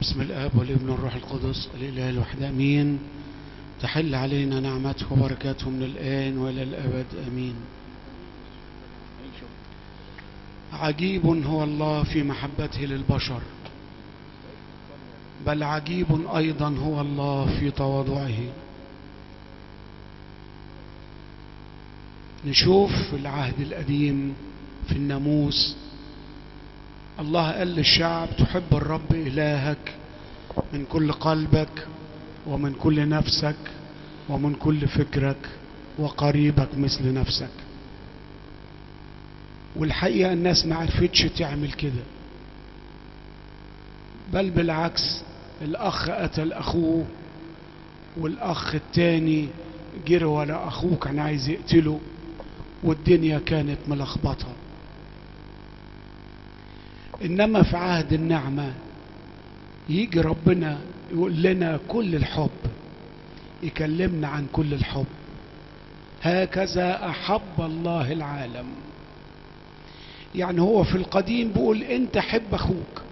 بسم الآب والابن والروح القدس الإله الواحد آمين. تحل علينا نعمته وبركاته من الآن وإلى الأبد آمين. عجيب هو الله في محبته للبشر، بل عجيب أيضا هو الله في تواضعه. نشوف في العهد القديم في الناموس الله قال للشعب: تحب الرب إلهك من كل قلبك ومن كل نفسك ومن كل فكرك وقريبك مثل نفسك. والحقيقة الناس ما عرفتش تعمل كده، بل بالعكس، الأخ قتل أخوه والأخ التاني جرى ولا أخوه كان عايز يقتله، والدنيا كانت ملخبطة. إنما في عهد النعمة يجي ربنا يقول لنا كل الحب، يكلمنا عن كل الحب. هكذا أحب الله العالم. يعني هو في القديم بيقول أنت حب أخوك،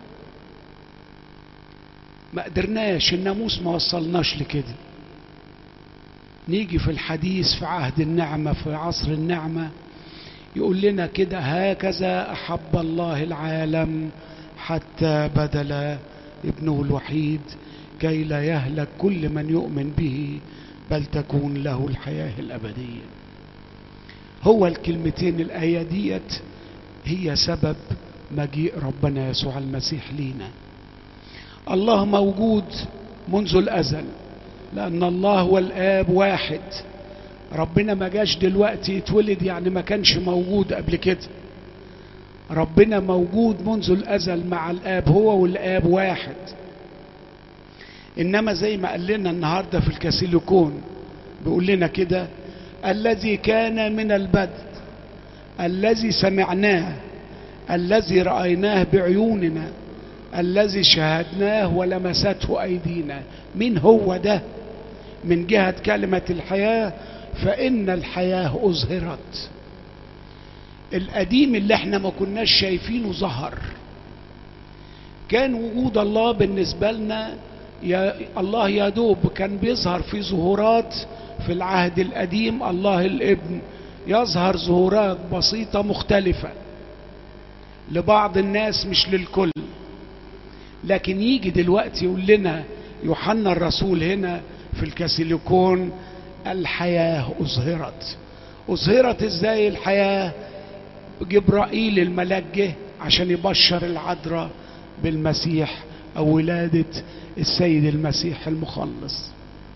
ما قدرناش، الناموس ما وصلناش لكده. نيجي في الحديث في عهد النعمة في عصر النعمة يقول لنا كده: هكذا أحب الله العالم حتى بذل ابنه الوحيد كي لا يهلك كل من يؤمن به بل تكون له الحياة الأبدية. هو الكلمتين الآية ديت هي سبب مجيء ربنا يسوع المسيح لينا. الله موجود منذ الأزل، لأن الله والآب واحد. ربنا ما جاش دلوقتي يتولد، يعني ما كانش موجود قبل كده. ربنا موجود منذ الأزل مع الآب، هو والآب واحد. إنما زي ما قال لنا النهاردة في الكاسيليكون بيقول لنا كده: الذي كان من البدء، الذي سمعناه، الذي رأيناه بعيوننا، الذي شاهدناه ولمسته أيدينا. مين هو ده؟ من جهة كلمة الحياة، فإن الحياة أظهرت. القديم اللي احنا ما كناش شايفينه ظهر. كان وجود الله بالنسبة لنا الله يا دوب كان بيظهر في ظهورات. في العهد القديم الله الابن يظهر ظهورات بسيطة مختلفة لبعض الناس مش للكل. لكن يجي دلوقتي يقول لنا يوحنا الرسول هنا في الكاسيليكون: الحياة أظهرت. أظهرت إزاي الحياة؟ جبرائيل الملاك جه عشان يبشر العذراء بالمسيح أو ولادة السيد المسيح المخلص.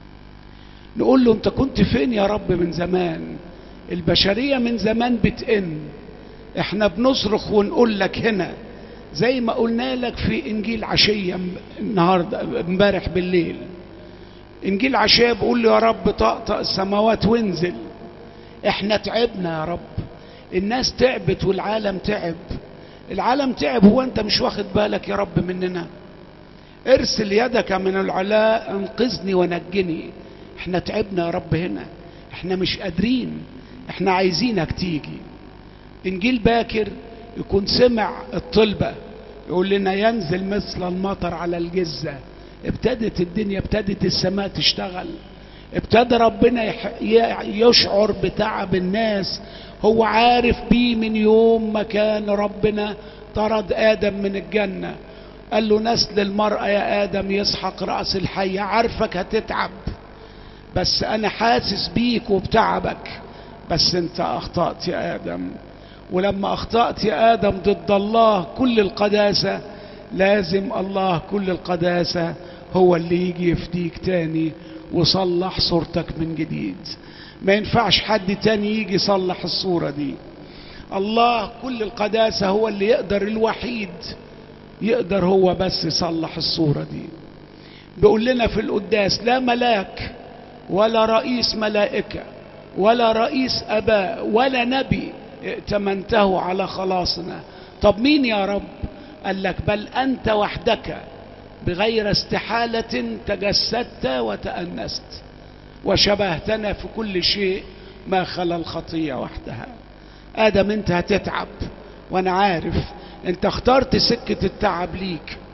نقول له: أنت كنت فين يا رب من زمان؟ البشرية من زمان بتئن، احنا بنصرخ ونقول لك هنا، زي ما قلنا لك في إنجيل عشية النهاردة امبارح بالليل. إنجيل عشية بقول له: يا رب طقطق السماوات وانزل. احنا تعبنا يا رب، الناس تعبت والعالم تعب. العالم تعب، هو انت مش واخد بالك يا رب مننا؟ ارسل يدك من العلاء انقذني ونجني. احنا تعبنا يا رب هنا، احنا مش قادرين، احنا عايزينك تيجي. إنجيل باكر يكون سمع الطلبة يقول لنا: ينزل مثل المطر على الجزة. ابتدت الدنيا، ابتدت السماء تشتغل، ابتدى ربنا يشعر بتعب الناس. هو عارف بيه من يوم ما كان ربنا طرد آدم من الجنة، قال له: نسل المرأة يا آدم يسحق رأس الحية. عارفك هتتعب، بس أنا حاسس بيك وبتعبك، بس أنت أخطأت يا آدم. ولما أخطأت يا آدم ضد الله كل القداسة، لازم الله كل القداسة هو اللي يجي يفديك تاني وصلح صورتك من جديد. ما ينفعش حد تاني يجي يصلح الصورة دي. الله كل القداسة هو اللي يقدر، الوحيد يقدر هو بس يصلح الصورة دي. بيقول لنا في القداس: لا ملاك ولا رئيس ملائكة ولا رئيس أباء ولا نبي ائتمنته على خلاصنا. طب مين يا رب؟ قال لك: بل أنت وحدك بغير استحالة تجسدت وتأنست وشبهتنا في كل شيء ما خلا الخطية وحدها. آدم أنت هتتعب، وأنا عارف أنت اخترت سكة التعب ليك.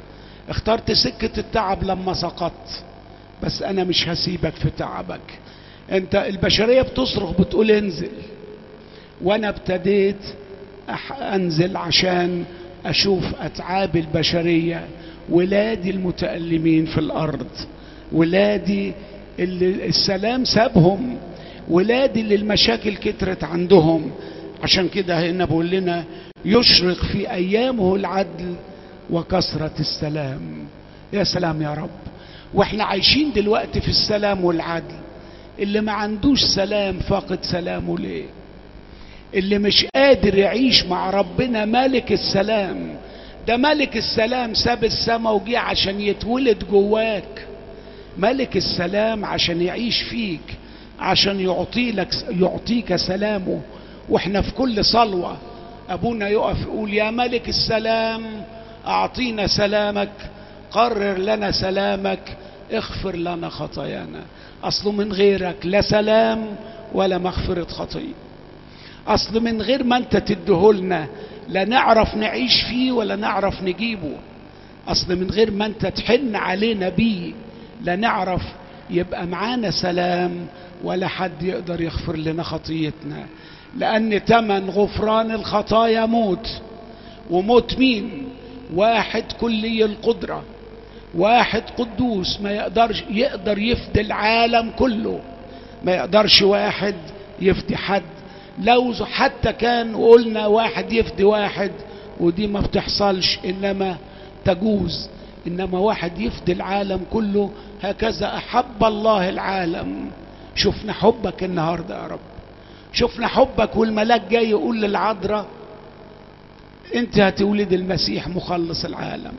اخترت سكة التعب لما سقطت، بس انا مش هسيبك في تعبك. انت البشرية بتصرخ بتقول انزل، وانا ابتديت انزل عشان اشوف اتعاب البشرية، ولادي المتألمين في الارض، ولادي اللي السلام سابهم، ولادي اللي المشاكل كترت عندهم. عشان كده هنا بقول لنا يشرق في ايامه العدل وكثرة السلام. يا سلام يا رب. واحنا عايشين دلوقتي في السلام والعدل. اللي ما عندوش سلام فاقد سلامه ليه؟ اللي مش قادر يعيش مع ربنا ملك السلام، ده ملك السلام ساب السما وجي عشان يتولد جواك. ملك السلام عشان يعيش فيك، عشان يعطيك سلامه. واحنا في كل صلوة ابونا يقف يقول يا ملك السلام اعطينا سلامك، قرر لنا سلامك، اغفر لنا خطايانا. اصله من غيرك لا سلام ولا مغفرة خطية. اصل من غير ما انت تديهولنا لا نعرف نعيش فيه ولا نعرف نجيبه. اصل من غير ما انت تحن علينا بيه لا نعرف يبقى معانا سلام، ولا حد يقدر يغفر لنا خطيتنا. لان تمن غفران الخطايا موت. وموت مين؟ واحد كلي القدرة، واحد قدوس ما يقدر يفدي العالم كله. ما يقدرش واحد يفدي حد. لو حتى كان قلنا واحد يفدي واحد، ودي ما بتحصلش انما تجوز، انما واحد يفدي العالم كله. هكذا احب الله العالم. شفنا حبك النهارده يا رب، شفنا حبك. والملاك جاي يقول للعذراء انت هتولد المسيح مخلص العالم.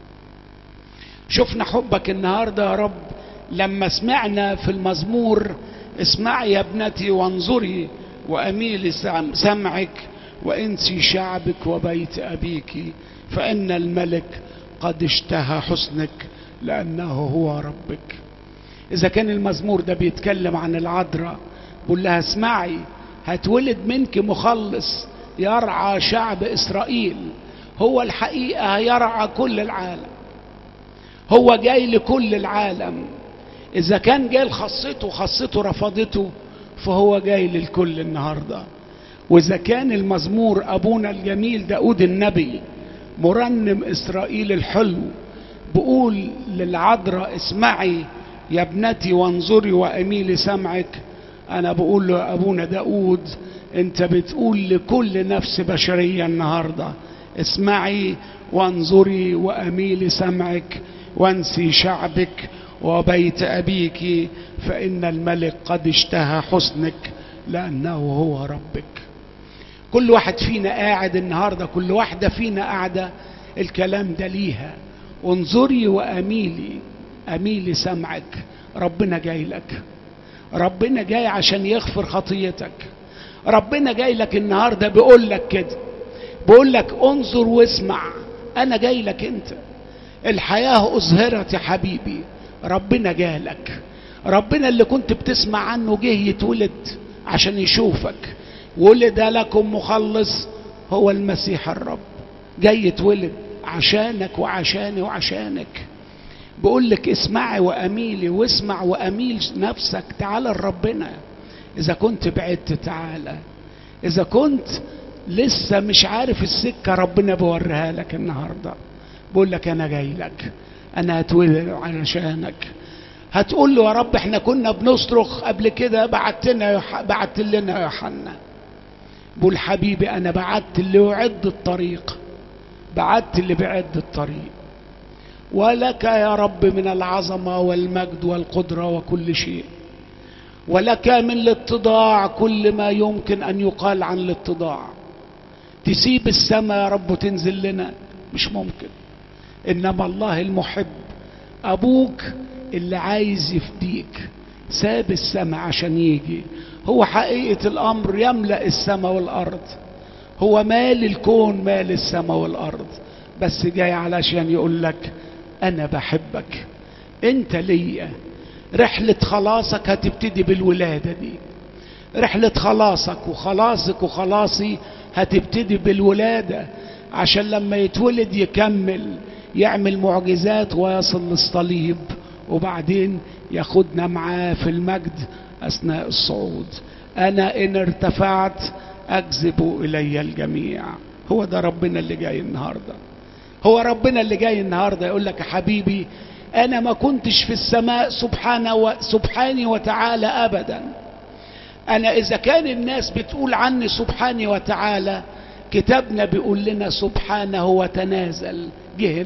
شفنا حبك النهارده يا رب لما سمعنا في المزمور اسمعي يا ابنتي وانظري واميلي سمعك وانسي شعبك وبيت ابيك، فان الملك قد اشتهى حسنك لانه هو ربك. اذا كان المزمور ده بيتكلم عن العذراء بقول لها اسمعي هتولد منك مخلص يرعى شعب اسرائيل. هو الحقيقة يرعى كل العالم، هو جاي لكل العالم. اذا كان جاي لخاصته رفضته، فهو جاي للكل النهاردة. واذا كان المزمور ابونا الجميل داود النبي مرنم اسرائيل الحلو بقول للعذراء اسمعي يا ابنتي وانظري واميلي سمعك، انا بقول له ابونا داود انت بتقول لكل نفس بشرية النهاردة اسمعي وانظري واميلي سمعك وانسي شعبك وبيت ابيك، فان الملك قد اشتهى حسنك لانه هو ربك. كل واحد فينا قاعد النهاردة، كل واحدة فينا قاعدة الكلام ده ليها. انظري واميلي سمعك. ربنا جاي لك، ربنا جاي عشان يغفر خطيتك. ربنا جاي لك النهاردة بيقول لك كده، بيقول لك انظر واسمع، انا جاي لك انت. الحياة اظهرت يا حبيبي، ربنا جاي لك. ربنا اللي كنت بتسمع عنه جه يتولد عشان يشوفك. ولد لكم مخلص هو المسيح الرب، جاي يتولد عشانك وعشاني وعشانك. بقول لك اسمعي واميلي، واسمع واميل نفسك. تعال لربنا. اذا كنت بعدت تعالى، اذا كنت لسه مش عارف السكة ربنا بوريها لك النهاردة. بقول لك انا جاي لك، انا هتولد علشانك. هتقول له يا رب احنا كنا بنصرخ قبل كده بعت لنا يوحنا. بقول حبيبي انا بعت اللي يعد الطريق، بعت اللي بيعد الطريق. ولك يا رب من العظمة والمجد والقدرة وكل شيء، ولك من الاتضاع كل ما يمكن ان يقال عن الاتضاع. تسيب السماء يا رب وتنزل لنا؟ مش ممكن. انما الله المحب ابوك اللي عايز يفديك ساب السماء عشان يجي. هو حقيقة الامر يملأ السماء والارض، هو مال الكون مال السماء والارض، بس جاي علشان يقول لك انا بحبك، انت ليا. رحلة خلاصك هتبتدي بالولادة دي. رحلة خلاصك وخلاصك وخلاصي هتبتدي بالولادة، عشان لما يتولد يعمل معجزات ويصل للصليب، وبعدين ياخدنا معاه في المجد أثناء الصعود. أنا إن ارتفعت أجذب إلي الجميع. هو ده ربنا اللي جاي النهاردة. هو ربنا اللي جاي النهاردة يقول لك يا حبيبي أنا ما كنتش في السماء سبحاني وتعالى أبدا. أنا إذا كان الناس بتقول عني سبحاني وتعالى، كتابنا بيقول لنا سبحانه وتنازل. جه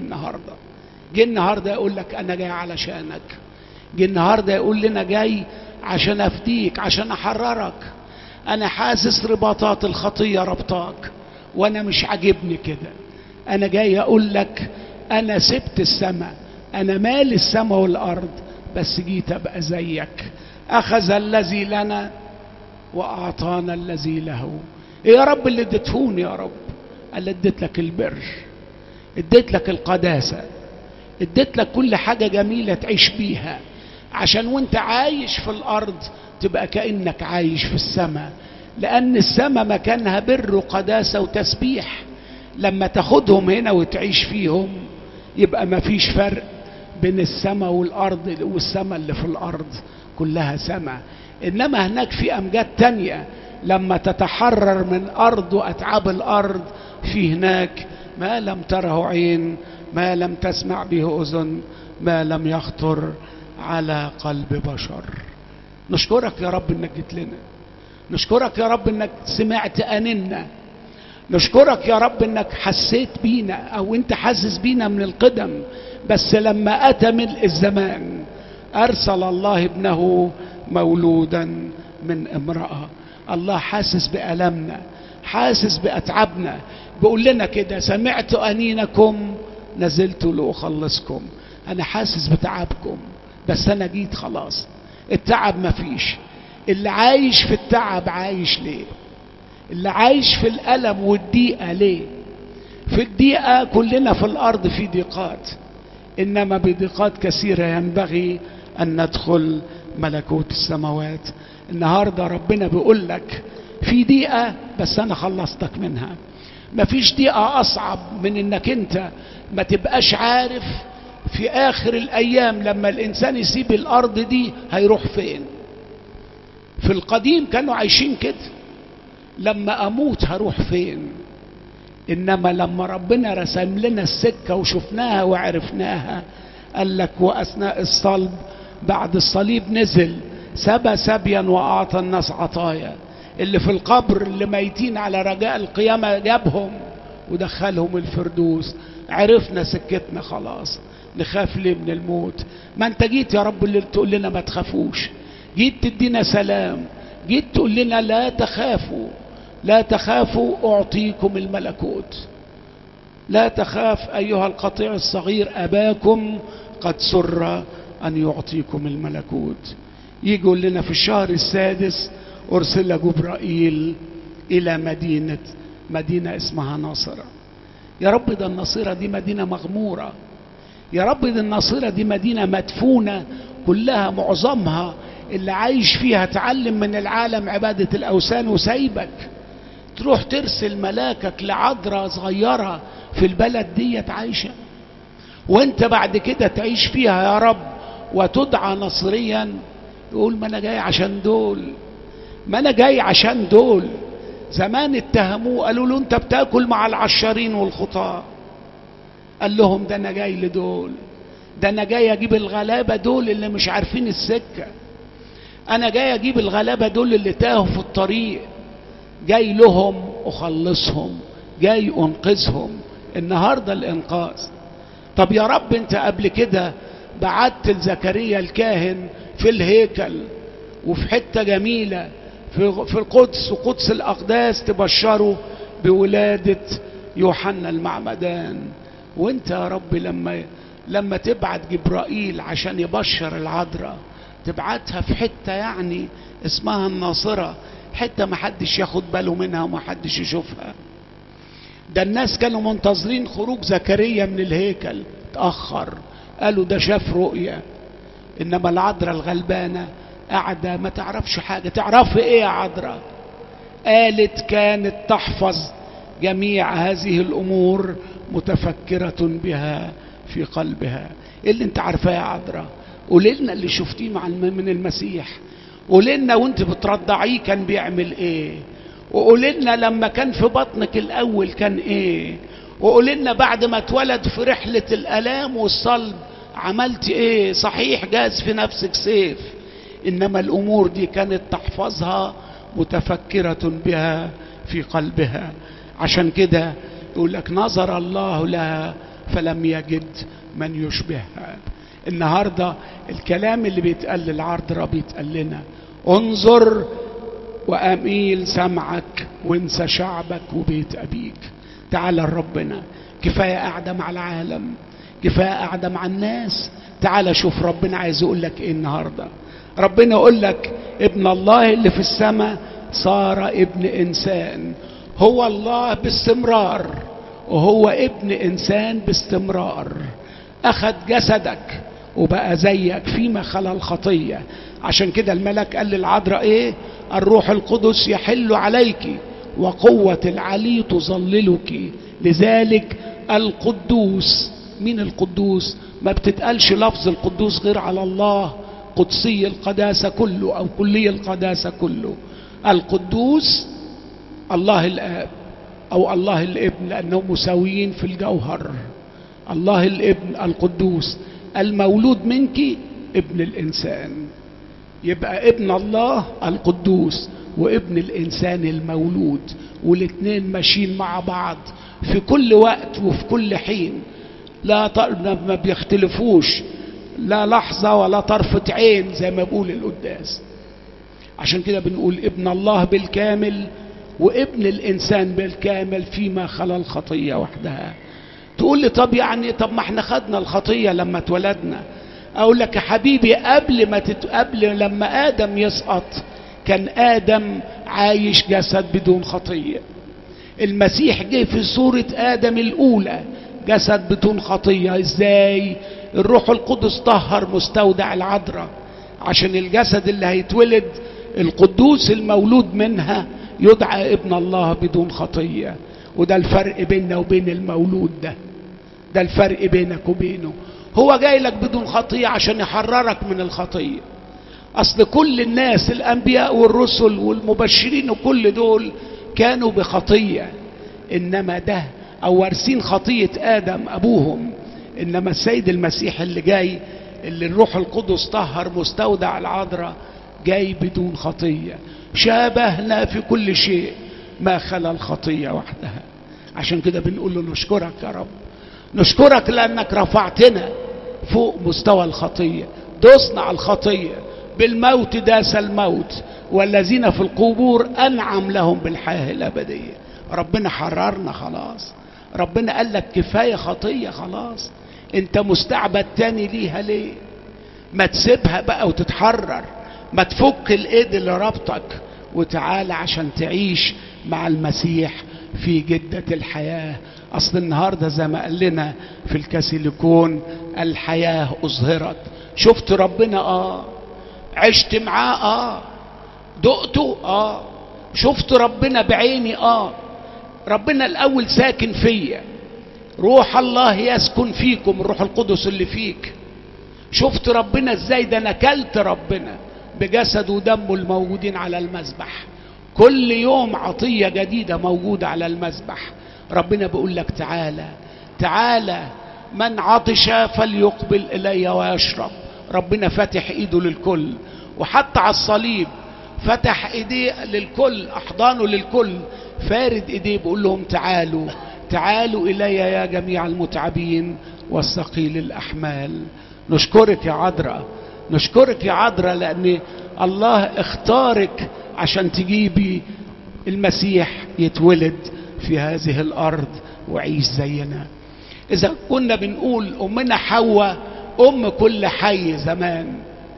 النهاردة يقول لك أنا جاي علشانك. جه النهاردة يقول لنا جاي عشان أفديك، عشان أحررك. أنا حاسس رباطات الخطية ربطاك وأنا مش عاجبني كده. أنا جاي أقول لك أنا سبت السماء، أنا مال السماء والأرض، بس جيت أبقى زيك. أخذ الذي لنا وأعطانا الذي له. إيه يا رب اللي اديتهوني يا رب؟ قال اديت لك البر، اديت لك القداسة، اديت لك كل حاجة جميلة تعيش بيها، عشان وانت عايش في الأرض تبقى كأنك عايش في السماء. لأن السماء مكانها بر وقداسة وتسبيح. لما تاخدهم هنا وتعيش فيهم يبقى ما فيش فرق بين السماء والأرض، والسماء اللي في الأرض كلها سماء. إنما هناك في أمجاد تانية لما تتحرر من أرض وأتعاب الأرض، في هناك ما لم تره عين، ما لم تسمع به أذن، ما لم يخطر على قلب بشر. نشكرك يا رب انك جيت لنا، نشكرك يا رب انك سمعت أننا، نشكرك يا رب انك حسيت بينا، او انت حاسس بينا من القدم، بس لما أتى ملء الزمان أرسل الله ابنه مولودا من امرأة. الله حاسس بألمنا، حاسس بأتعابنا، بيقول لنا كده سمعت أنينكم نزلت لأخلصكم. أنا حاسس بتعبكم بس أنا جيت خلاص. التعب مفيش. اللي عايش في التعب عايش ليه؟ اللي عايش في الألم والضيقة ليه؟ في الضيقة كلنا في الأرض في ضيقات، إنما بضيقات كثيرة ينبغي أن ندخل ملكوت السماوات. النهاردة ربنا بيقول لك في ضيقة بس أنا خلصتك منها. مفيش ضيقة أصعب من إنك أنت ما تبقاش عارف في آخر الأيام لما الإنسان يسيب الأرض دي هيروح فين. في القديم كانوا عايشين كده، لما أموت هروح فين. إنما لما ربنا رسم لنا السكة وشفناها وعرفناها، قال لك وأثناء الصلب بعد الصليب نزل سبى سبيا وأعطى الناس عطايا. اللي في القبر اللي ميتين على رجاء القيامة جابهم ودخلهم الفردوس. عرفنا سكتنا خلاص، نخاف ليه من الموت؟ ما انت جيت يا رب اللي تقول لنا ما تخافوش، جيت تدينا سلام، جيت تقول لنا لا تخافوا، لا تخافوا أعطيكم الملكوت. لا تخاف أيها القطيع الصغير، أباكم قد سر أن يعطيكم الملكوت. يقول لنا في الشهر السادس أرسل جبرائيل إلى مدينة اسمها ناصرة. يا رب ده الناصرة دي مدينة مغمورة، يا رب ده الناصرة دي مدينة مدفونة كلها، معظمها اللي عايش فيها تعلم من العالم عبادة الأوثان وسايبك تروح ترسل ملاكك لعذراء صغيرة في البلد دي عايشة، وانت بعد كده تعيش فيها يا رب وتدعى نصريا. يقول ما انا جاي عشان دول، ما انا جاي عشان دول. زمان اتهموه قالوا له انت بتاكل مع العشارين والخطاة، قال لهم ده انا جاي لدول، ده انا جاي اجيب الغلابة دول اللي مش عارفين السكة، انا جاي اجيب الغلابة دول اللي تاهوا في الطريق، جاي لهم اخلصهم، جاي انقذهم. النهاردة الانقاذ. طب يا رب انت قبل كده بعت لزكريا الكاهن في الهيكل وفي حتة جميلة في القدس وقدس الأقداس تبشروا بولادة يوحنا المعمدان، وانت يا رب لما تبعت جبرائيل عشان يبشر العذراء تبعتها في حتة يعني اسمها الناصرة، حتة ما حدش ياخد باله منها وما حدش يشوفها. ده الناس كانوا منتظرين خروج زكريا من الهيكل، تأخر، قالوا ده شاف رؤية. انما العذراء الغلبانة قاعدة ما تعرفش حاجة. تعرف ايه يا عذراء؟ قالت كانت تحفظ جميع هذه الامور متفكرة بها في قلبها. ايه اللي انت عارفاه يا عذراء؟ قولي لنا اللي شفتيه من المسيح. قولي لنا وانت بترضعيه كان بيعمل ايه، وقولي لنا لما كان في بطنك الاول كان ايه، وقولي لنا بعد ما اتولد في رحلة الالام والصلب عملت ايه. صحيح جاز في نفسك سيف، انما الامور دي كانت تحفظها متفكرة بها في قلبها. عشان كده يقول لك نظر الله لها فلم يجد من يشبهها. النهاردة الكلام اللي بيتقال للعذراء بيتقال لنا. انظر واميل سمعك وانسى شعبك وبيت ابيك. تعال لربنا، كفاية قاعدة مع العالم، كفاية قاعدة مع الناس. تعال شوف ربنا عايز يقول لك ايه النهاردة. ربنا يقول لك ابن الله اللي في السماء صار ابن انسان. هو الله باستمرار وهو ابن انسان باستمرار. اخذ جسدك وبقى زيك فيما خلا الخطية. عشان كده الملك قال للعذراء ايه؟ الروح القدس يحل عليك وقوة العلي تظللك، لذلك القدوس. مين القدوس؟ ما بتتقالش لفظ القدوس غير على الله قدسي القداسة كله او كلي القداسة كله. القدوس الله الاب او الله الابن، لانهم مساويين في الجوهر. الله الابن القدوس المولود منك ابن الانسان. يبقى ابن الله القدوس وابن الانسان المولود، والاثنين ماشيين مع بعض في كل وقت وفي كل حين، ما بيختلفوش لا لحظة ولا طرفة عين زي ما بقول القداس. عشان كده بنقول ابن الله بالكامل وابن الانسان بالكامل فيما خلا الخطية وحدها. تقول لي طب يعني طب ما احنا خدنا الخطية لما اتولدنا. اقول لك يا حبيبي قبل لما ادم يسقط كان ادم عايش جسد بدون خطية. المسيح جه في صورة ادم الاولى جسد بدون خطية. ازاي؟ الروح القدس طهر مستودع العذراء عشان الجسد اللي هيتولد القدوس المولود منها يدعى ابن الله بدون خطية. وده الفرق بيننا وبين المولود ده الفرق بينك وبينه. هو جاي لك بدون خطية عشان يحررك من الخطية. اصل كل الناس الانبياء والرسل والمبشرين وكل دول كانوا بخطية، انما ده او وارثين خطية ادم ابوهم. انما السيد المسيح اللي جاي اللي الروح القدس طهر مستودع العذراء جاي بدون خطية، شابهنا في كل شيء ما خلا الخطية وحدها. عشان كده بنقول له نشكرك يا رب، نشكرك لأنك رفعتنا فوق مستوى الخطية. دوسنا على الخطية، بالموت داس الموت، والذين في القبور أنعم لهم بالحياة الأبدية. ربنا حررنا خلاص. ربنا قال لك كفاية خطية خلاص، انت مستعبد تاني ليها ليه؟ ما تسيبها بقى وتتحرر، ما تفك الايد اللي ربطك وتعالى عشان تعيش مع المسيح في جدة الحياة. اصل النهاردة زي ما قال لنا في الكاسيليكون الحياة اظهرت. شفت ربنا عشت معاه دقته شفت ربنا بعيني ربنا الاول ساكن فيا، روح الله يسكن فيكم، الروح القدس اللي فيك. شفت ربنا ازاي؟ ده انا اكلت ربنا بجسد ودمه الموجودين على المذبح. كل يوم عطية جديدة موجودة على المذبح. ربنا بيقول لك تعالى من عطش فليقبل الي ويشرب. ربنا فاتح ايده للكل، وحتى على الصليب فتح ايديه للكل، احضانه للكل، فارد ايديه بيقول لهم تعالوا الي يا جميع المتعبين والثقيل الاحمال. نشكرك يا عذراء، نشكرك يا عذراء، لان الله اختارك عشان تجيبي المسيح يتولد في هذه الارض وعيش زينا. اذا كنا بنقول امنا حواء ام كل حي زمان،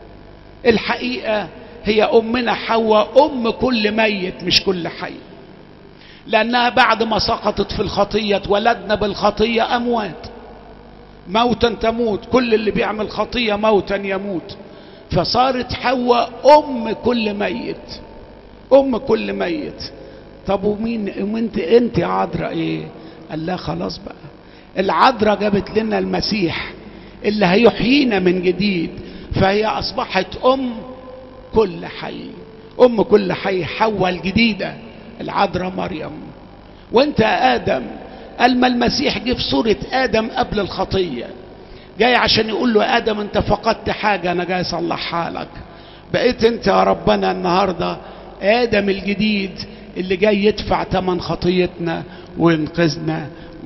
الحقيقة هي امنا حواء ام كل ميت مش كل حي، لانها بعد ما سقطت في الخطية اتولدنا بالخطية اموات، موتا تموت، كل اللي بيعمل خطية موتا يموت. فصارت حواء ام كل ميت، ام كل ميت. طب ومين انت يا عذراء ايه؟ قال لا خلاص بقى، العذراء جابت لنا المسيح اللي هيحيينا من جديد، فهي اصبحت ام كل حي، ام كل حي، حواء الجديده العذراء مريم. وانت يا ادم، قال ما المسيح جه في صوره ادم قبل الخطيه، جاي عشان يقول له يا ادم انت فقدت حاجه انا جاي اصلحها لك. بقيت انت يا ربنا النهارده ادم الجديد اللي جاي يدفع ثمن خطيتنا وينقذنا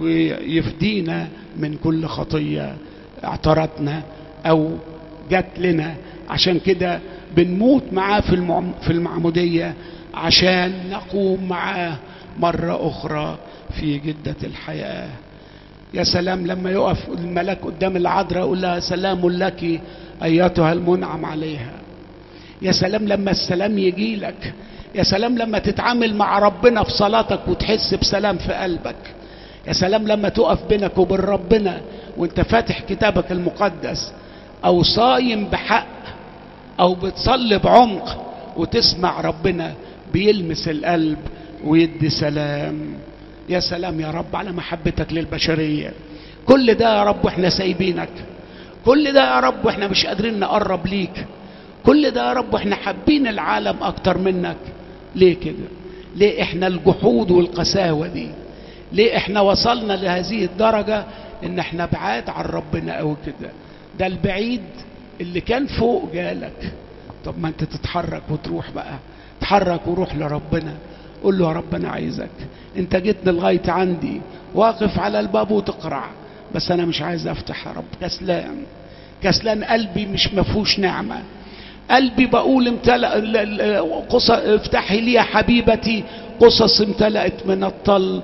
ويفدينا من كل خطيه اعترتنا او جت لنا. عشان كده بنموت معاه في المعموديه عشان نقوم معاه مره اخرى في جده الحياه. يا سلام لما يقف الملاك قدام العذراء يقول لها سلام لك ايتها المنعم عليها. يا سلام لما السلام يجي لك. يا سلام لما تتعامل مع ربنا في صلاتك وتحس بسلام في قلبك. يا سلام لما تقف بينك وبين ربنا وانت فاتح كتابك المقدس او صايم بحق او بتصلي بعمق وتسمع ربنا بيلمس القلب ويدي سلام. يا سلام يا رب على محبتك للبشرية. كل ده يا رب واحنا سايبينك، كل ده يا رب واحنا مش قادرين نقرب ليك، كل ده يا رب واحنا حابين العالم اكتر منك. ليه كده؟ ليه احنا الجحود والقساوة دي؟ ليه احنا وصلنا لهذه الدرجة ان احنا بعاد عن ربنا قوي كده؟ ده البعيد اللي كان فوق جالك. طب ما انت تتحرك وتروح بقى، تحرك وروح لربنا، قول له يا رب انا عايزك، انت جيت لغاية عندي، واقف على الباب وتقرع، بس انا مش عايز افتح يا رب، كسلان كسلان، قلبي مش مفهوش نعمة، قلبي بقول امتلأ افتحي لي يا حبيبتي قصص امتلأت من الطل،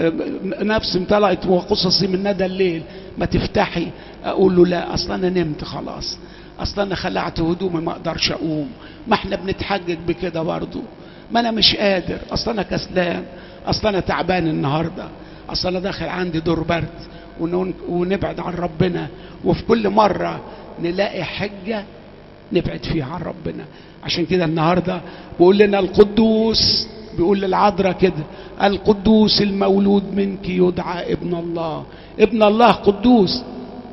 نفس امتلأت وقصصي من ندى الليل، ما تفتحي. اقول له لا، اصلا انا نمت خلاص، اصلا انا خلعت هدومي ما اقدرش اقوم. ما احنا بنتحجج بكده برضو، ما انا مش قادر، اصلا انا كسلان، اصلا انا تعبان النهارده، اصلا انا داخل عندي دور برد، ونبعد عن ربنا. وفي كل مره نلاقي حجه نبعد فيها عن ربنا. عشان كده النهارده بيقول لنا القدوس، بيقول للعذراء كده القدوس المولود منك يدعى ابن الله. ابن الله قدوس،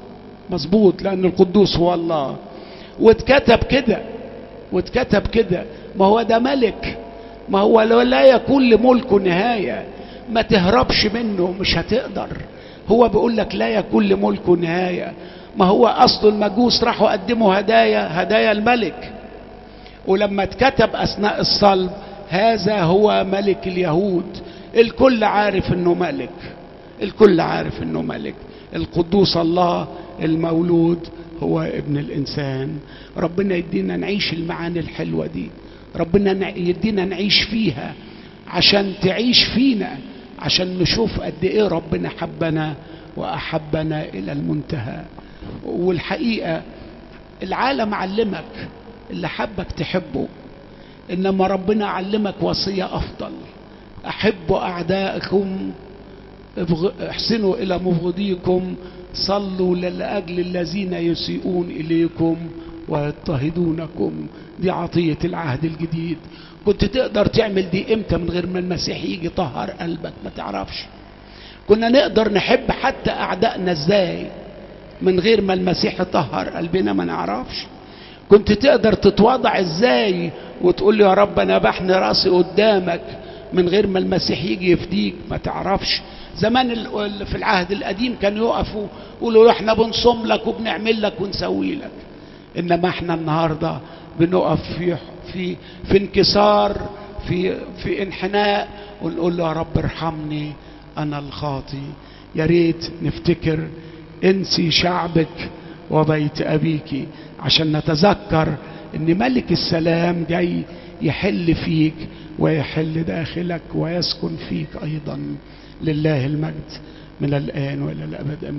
مظبوط، لان القدوس هو الله. واتكتب كده، واتكتب كده، ما هو ده ملك، ما هو لا يكون لملكه نهايه، ما تهربش منه، مش هتقدر. هو بيقول لك لا يكون لملكه نهايه. ما هو اصل المجوس راحوا قدموا هدايا الملك، ولما اتكتب اثناء الصلب هذا هو ملك اليهود، الكل عارف انه ملك، الكل عارف انه ملك. القدوس الله المولود هو ابن الانسان. ربنا يدينا نعيش المعاني الحلوة دي، ربنا يدينا نعيش فيها عشان تعيش فينا، عشان نشوف قد ايه ربنا حبنا واحبنا الى المنتهى. والحقيقة العالم علمك اللي حبك تحبه، انما ربنا علمك وصية افضل: احبوا اعدائكم، احسنوا الى مبغضيكم، صلوا لاجل الذين يسيئون اليكم ويضطهدونكم. دي عطية العهد الجديد. كنت تقدر تعمل دي امتى من غير ما المسيح يجي يطهر قلبك؟ ما تعرفش. كنا نقدر نحب حتى اعدائنا ازاي من غير ما المسيح يطهر قلبنا؟ ما نعرفش. كنت تقدر تتواضع ازاي وتقول لي يا رب انا بحني راسي قدامك من غير ما المسيح يجي يفديك؟ ما تعرفش. زمان في العهد القديم كانوا يقفوا يقولوا احنا بنصوم لك وبنعمل لك ونسوي لك، انما احنا النهارده بنقف في انكسار، في انحناء، ونقول له يا رب ارحمني انا الخاطي. يا ريت نفتكر انسي شعبك وبيت ابيك، عشان نتذكر ان ملك السلام جاي يحل فيك ويحل داخلك ويسكن فيك ايضا. لله المجد من الان والى الابد.